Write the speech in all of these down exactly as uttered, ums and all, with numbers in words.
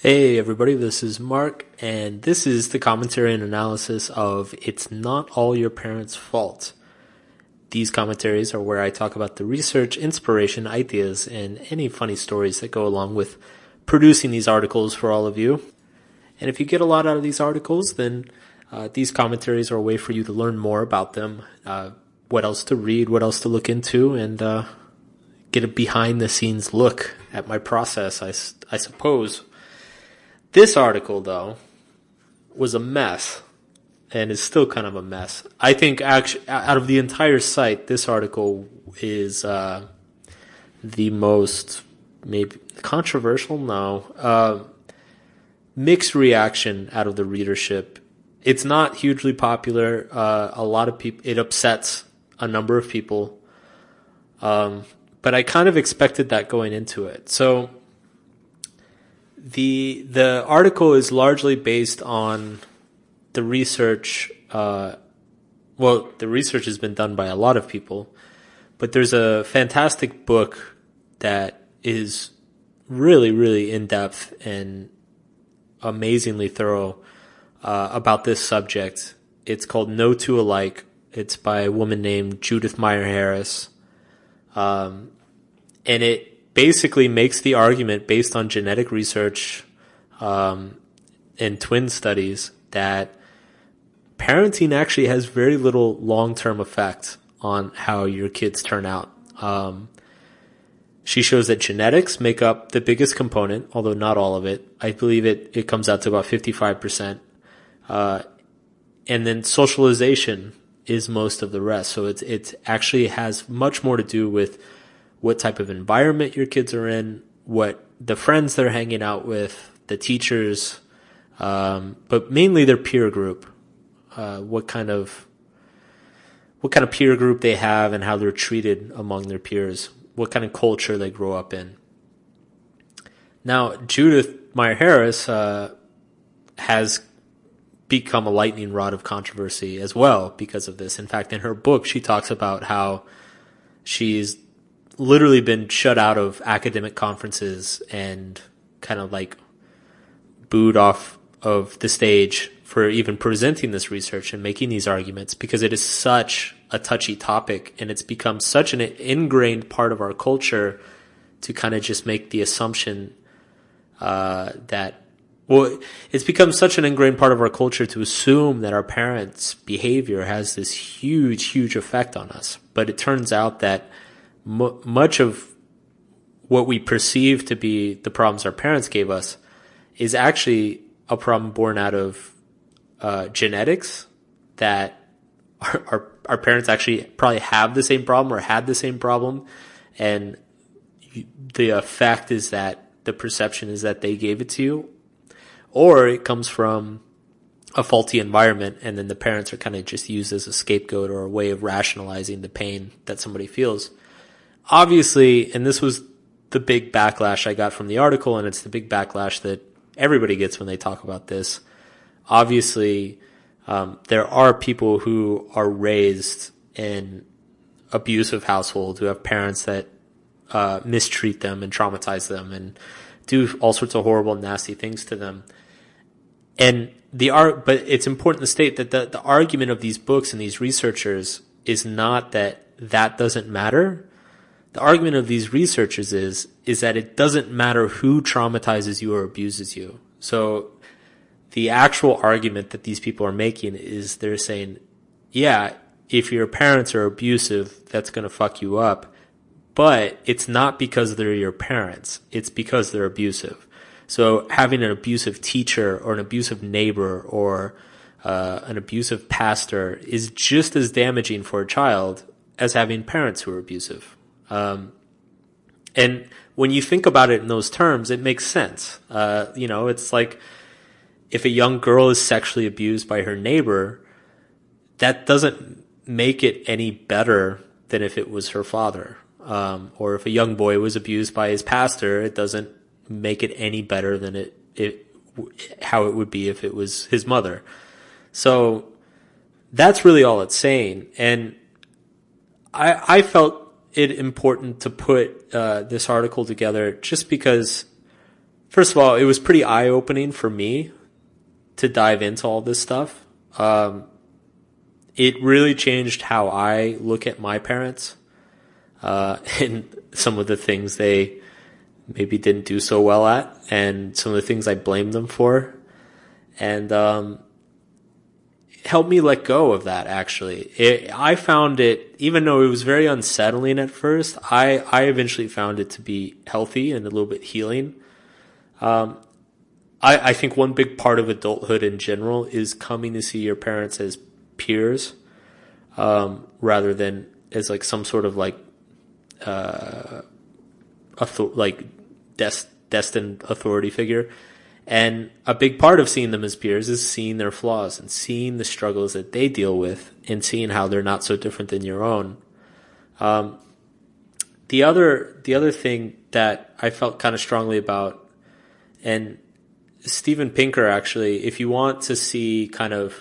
Hey everybody, this is Mark, and this is the commentary and analysis of It's Not All Your Parents' Fault. These commentaries are where I talk about the research, inspiration, ideas, and any funny stories that go along with producing these articles for all of you. And if you get a lot out of these articles, then uh, these commentaries are a way for you to learn more about them, uh, what else to read, what else to look into, and uh, get a behind-the-scenes look at my process, I, I suppose. This article, though, was a mess, and is still kind of a mess. I think actually, out of the entire site, this article is uh, the most maybe controversial. No, uh, mixed reaction out of the readership. It's not hugely popular. Uh, a lot of people, it upsets a number of people, um, but I kind of expected that going into it. So. The the article is largely based on the research. Uh, well, the research has been done by a lot of people, but there's a fantastic book that is really, really in depth and amazingly thorough uh, about this subject. It's called No Two Alike. It's by a woman named Judith Meyer Harris, um, and it. basically makes the argument based on genetic research um, and twin studies that parenting actually has very little long-term effect on how your kids turn out. Um, she shows that genetics make up the biggest component, although not all of it. I believe it, it comes out to about fifty-five percent. Uh, and then socialization is most of the rest. So it's, it actually has much more to do with what type of environment your kids are in, what the friends they're hanging out with, the teachers, um, but mainly their peer group, uh, what kind of, what kind of peer group they have and how they're treated among their peers, what kind of culture they grow up in. Now, Judith Meyer Harris, uh, has become a lightning rod of controversy as well because of this. In fact, in her book, she talks about how she's literally been shut out of academic conferences and kind of like booed off of the stage for even presenting this research and making these arguments because it is such a touchy topic and it's become such an ingrained part of our culture to kind of just make the assumption uh that well it's become such an ingrained part of our culture to assume that our parents' behavior has this huge huge effect on us. But it turns out that M- much of what we perceive to be the problems our parents gave us is actually a problem born out of uh, genetics that our, our, our parents actually probably have the same problem or had the same problem. And the effect is that the perception is that they gave it to you, or it comes from a faulty environment and then the parents are kind of just used as a scapegoat or a way of rationalizing the pain that somebody feels. Obviously, and this was the big backlash I got from the article, and it's the big backlash that everybody gets when they talk about this. Obviously, um, there are people who are raised in abusive households who have parents that uh, mistreat them and traumatize them and do all sorts of horrible, nasty things to them. And the art, but it's important to state that the, the argument of these books and these researchers is not that that doesn't matter. The argument of these researchers is, is that it doesn't matter who traumatizes you or abuses you. So the actual argument that these people are making is they're saying, yeah, if your parents are abusive, that's going to fuck you up. But it's not because they're your parents. It's because they're abusive. So having an abusive teacher or an abusive neighbor or uh, an abusive pastor is just as damaging for a child as having parents who are abusive. Um, and when you think about it in those terms, it makes sense. Uh, you know, it's like if a young girl is sexually abused by her neighbor, that doesn't make it any better than if it was her father. Um, or if a young boy was abused by his pastor, it doesn't make it any better than it, it, how it would be if it was his mother. So that's really all it's saying. And I, I felt it important to put uh, this article together just because first of all, it was pretty eye-opening for me to dive into all this stuff. Um, it really changed how I look at my parents, uh, and some of the things they maybe didn't do so well at, and some of the things I blamed them for. And, um, helped me let go of that, actually. It, I found it, even though it was very unsettling at first, I, I eventually found it to be healthy and a little bit healing. Um, I, I think one big part of adulthood in general is coming to see your parents as peers, um, rather than as like some sort of like, uh, author- like des- destined authority figure. And a big part of seeing them as peers is seeing their flaws and seeing the struggles that they deal with and seeing how they're not so different than your own. Um, the other, the other thing that I felt kind of strongly about, and Steven Pinker, actually, if you want to see kind of,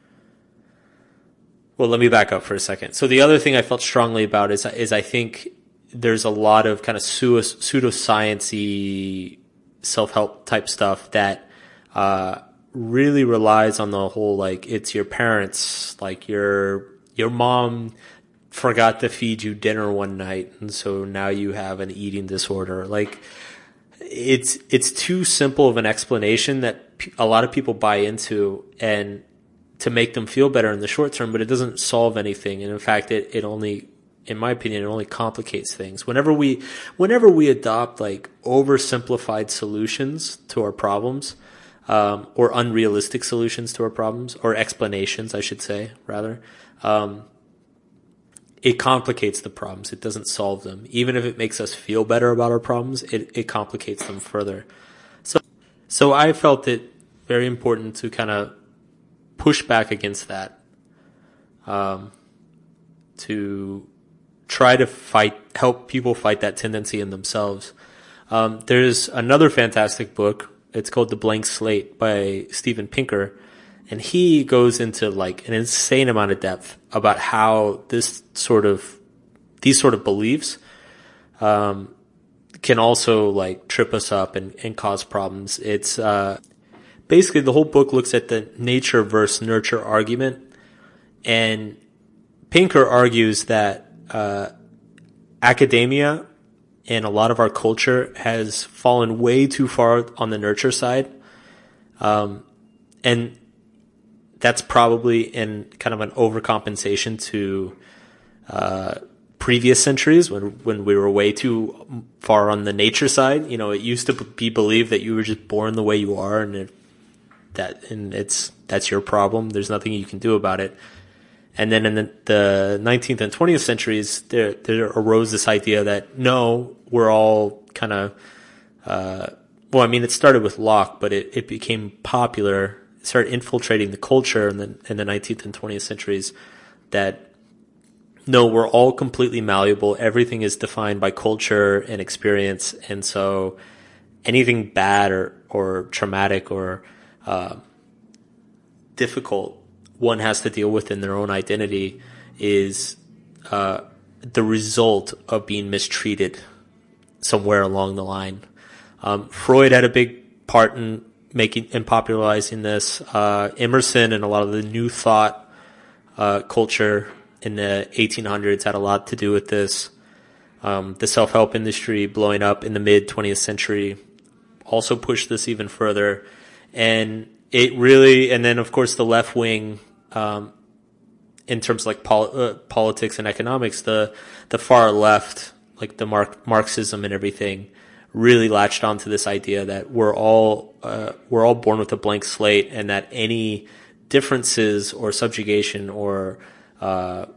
well, let me back up for a second. So the other thing I felt strongly about is, is I think there's a lot of kind of pseudo-science-y self-help type stuff that, uh, really relies on the whole, like, it's your parents, like your, your mom forgot to feed you dinner one night, and so now you have an eating disorder. Like, it's, it's too simple of an explanation that p- a lot of people buy into, and to make them feel better in the short term, but it doesn't solve anything. And in fact, it, it only, in my opinion, it only complicates things. Whenever we, whenever we adopt like oversimplified solutions to our problems, um, or unrealistic solutions to our problems, or explanations, I should say, rather, um, it complicates the problems. It doesn't solve them. Even if it makes us feel better about our problems, it, it complicates them further. So, so I felt it very important to kind of push back against that, um, to try to fight, help people fight that tendency in themselves. Um, there's another fantastic book. It's called The Blank Slate by Steven Pinker. And he goes into like an insane amount of depth about how this sort of, these sort of beliefs, um, can also like trip us up and, and cause problems. It's, uh, basically the whole book looks at the nature versus nurture argument. And Pinker argues that, uh, academia and a lot of our culture has fallen way too far on the nurture side. Um, and that's probably in kind of an overcompensation to, uh, previous centuries when, when we were way too far on the nature side. You know, it used to be believed that you were just born the way you are, and it, that, and it's, that's your problem. There's nothing you can do about it. And then in the, the nineteenth and twentieth centuries, there, there arose this idea that no, we're all kind of, uh, well, I mean, it started with Locke, but it, it became popular, it started infiltrating the culture in the, in the nineteenth and twentieth centuries, that no, we're all completely malleable. Everything is defined by culture and experience. And so anything bad or, or traumatic or, uh, difficult one has to deal with in their own identity is, uh, the result of being mistreated somewhere along the line. Um, Freud had a big part in making and popularizing this. Uh, Emerson and a lot of the new thought, uh, culture in the eighteen hundreds had a lot to do with this. Um, the self-help industry blowing up in the mid twentieth century also pushed this even further. And it really, and then of course the left wing, um, in terms of like pol- uh, politics and economics, the, the far left, like the Mark, Marxism and everything, really latched onto this idea that we're all, uh, we're all born with a blank slate, and that any differences or subjugation or, uh,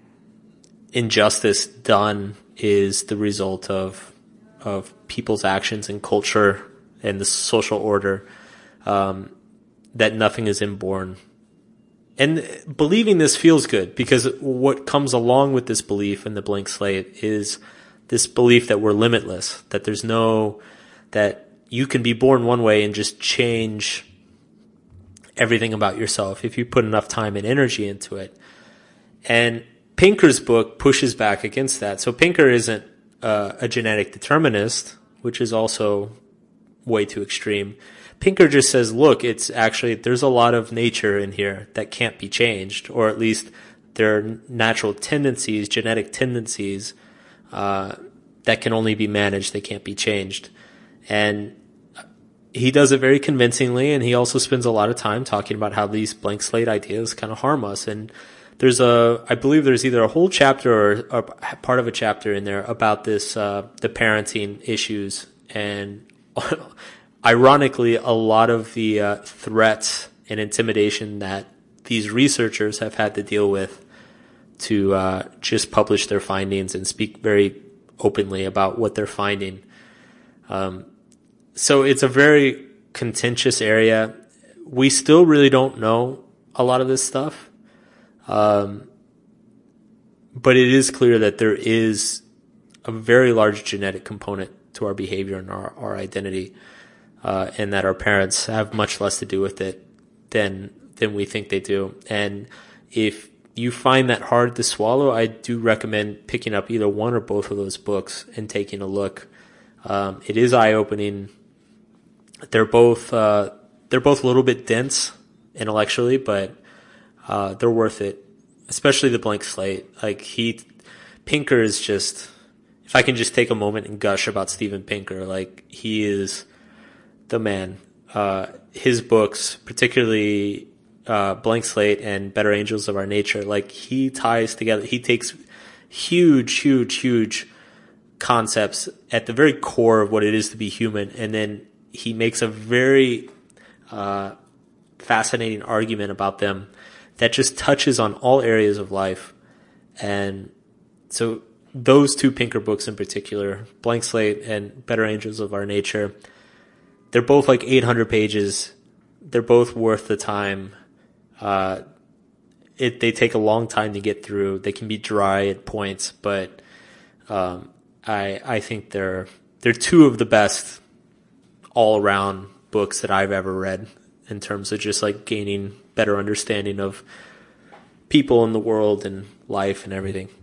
injustice done is the result of, of people's actions and culture and the social order, um, that nothing is inborn. And believing this feels good, because what comes along with this belief in the blank slate is this belief that we're limitless, that there's no, that you can be born one way and just change everything about yourself if you put enough time and energy into it. And Pinker's book pushes back against that. So Pinker isn't uh, a genetic determinist, which is also way too extreme. Pinker just says, look, it's actually, there's a lot of nature in here that can't be changed, or at least there are natural tendencies, genetic tendencies, uh, that can only be managed. They can't be changed. And he does it very convincingly, and he also spends a lot of time talking about how these blank slate ideas kind of harm us. And there's a, I believe there's either a whole chapter or, or part of a chapter in there about this, uh, the parenting issues. And ironically, a lot of the uh, threats and intimidation that these researchers have had to deal with to uh, just publish their findings and speak very openly about what they're finding. Um, so it's a very contentious area. We still really don't know a lot of this stuff. Um, but it is clear that there is a very large genetic component to our behavior and our, our identity, uh, and that our parents have much less to do with it than, than we think they do. And if you find that hard to swallow, I do recommend picking up either one or both of those books and taking a look. Um, it is eye-opening. They're both, uh, they're both a little bit dense intellectually, but, uh, they're worth it. Especially the blank slate. Like he, Pinker is just, if I can just take a moment and gush about Steven Pinker, like he is the man. Uh, his books, particularly, uh, Blank Slate and Better Angels of Our Nature, like he ties together, he takes huge, huge, huge concepts at the very core of what it is to be human, and then he makes a very uh fascinating argument about them that just touches on all areas of life. And so those two Pinker books in particular, Blank Slate and Better Angels of Our Nature, they're both like eight hundred pages. They're both worth the time. Uh it they take a long time to get through. They can be dry at points, but um I I think they're they're two of the best all around books that I've ever read in terms of just like gaining better understanding of people in the world and life and everything.